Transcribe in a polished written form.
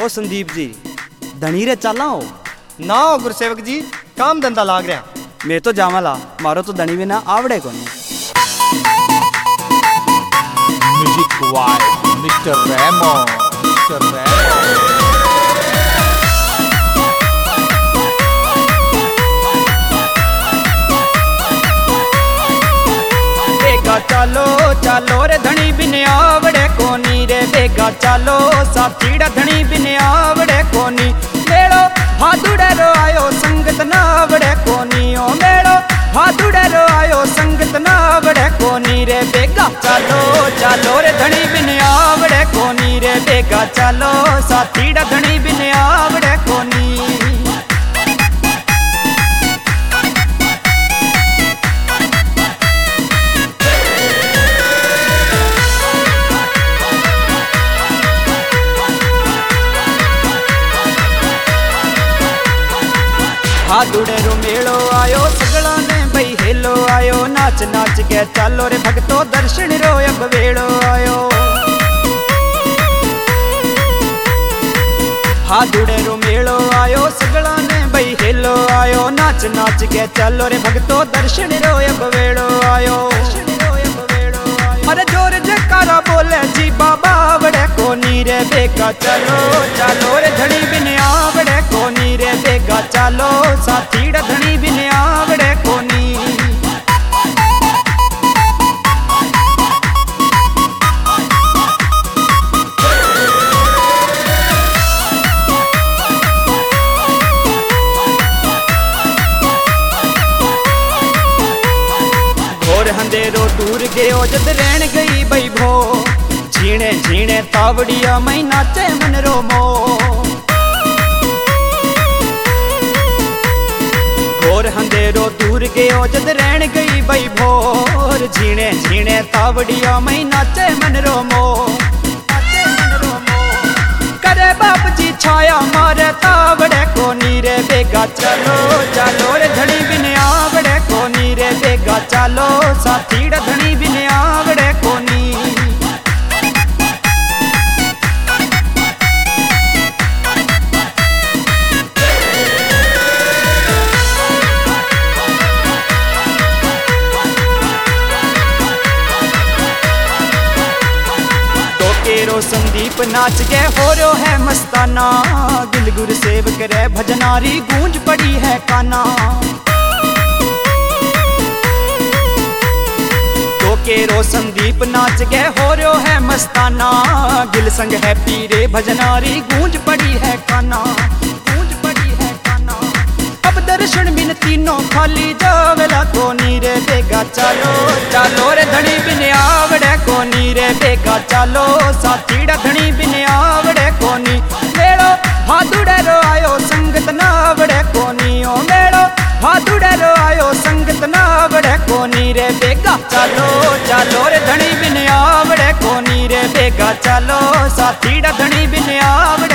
ओ संदीप जी धनी रे चला हो ना हो गुरसेवक जी, काम धंधा लाग रहा। मैं तो जामला मारो तो धनी बिना आवड़े को music vibe mister Remo, mister Remo. चलो चलो रे धनी बिने आवड़े कोनी रे बेगा चलो साथीड़ा धनी बिने आवड़े कोनी मेड़ो हाथुड़े रो आयो संगत ना आवड़े कोनी ओ मेड़ो हाथुड़े रो आयो संगत ना आवड़े कोनी रे बेगा चलो चलो रे धनी बिने आवड़े कोनी रे बेगा चलो साथीड़ा धनी बिने आवड़े कोनी। हाथुड़े रो मेड़ो आयो सगला ने भाई हेलो आयो नाच नाच के चालो रे भगतो दर्शन रो अब वेड़ो आयो। हाथुड़े रो मेड़ो आयो सगला ने भाई हेलो आयो नाच नाच के चालो रे भगतो दर्शन रो अब वेड़ो आयो। अरे जोर जयकारा बोले जी बाबा आवड़े कोनी रे बेगा चलो चलो रे धनी बिने आवड़े कोनी रे बेगा चलो साथीड़ा धनी बिने आवड़े कोनी। घोर अंधेरो दूर गयो जद रहन गई बई भो झीणे झीणे तावड़िया मई नाचे मन रो मो। घोर अंधेरो दूर गयो जद रहन गई बई भोर झीणे झीणे तावड़िया मई नाचे मन रो मो। करे बाप जी छाया मारे तावड़े कोनी रे बेगा चलो चलो रे धनी बिने आवड़े कोनी रे बेगा चलो साथीड़ा धनी बिने आवड़े कोनी। केरो संदीप नाच के हो रो है मस्ताना दिल गुर सेव करे भजनारी गूंज पड़ी है काना। तो केरो संदीप नाच के हो रो है मस्ताना दिल संग है पीरे भजनारी गूंज पड़ी है काना, गूंज पड़ी है काना। अब दर्शन बिन तीनों खाली जावेला कोनी रे बेगा चलो चलो रे धनी बिने आवड़े कोनी रे बेगा चलो साथीड़ा धनी बिने आवड़े कोनी। मेड़ो हाथुड़े रो आयो संगत ना आवड़े कोनी ओ मेड़ो हाथुड़े रो आयो संगत ना आवड़े कोनी रे बेगा चलो चलो रे धनी बिने आवड़े कोनी रे बेगा चलो साथीड़ा धनी बिने आवड़े।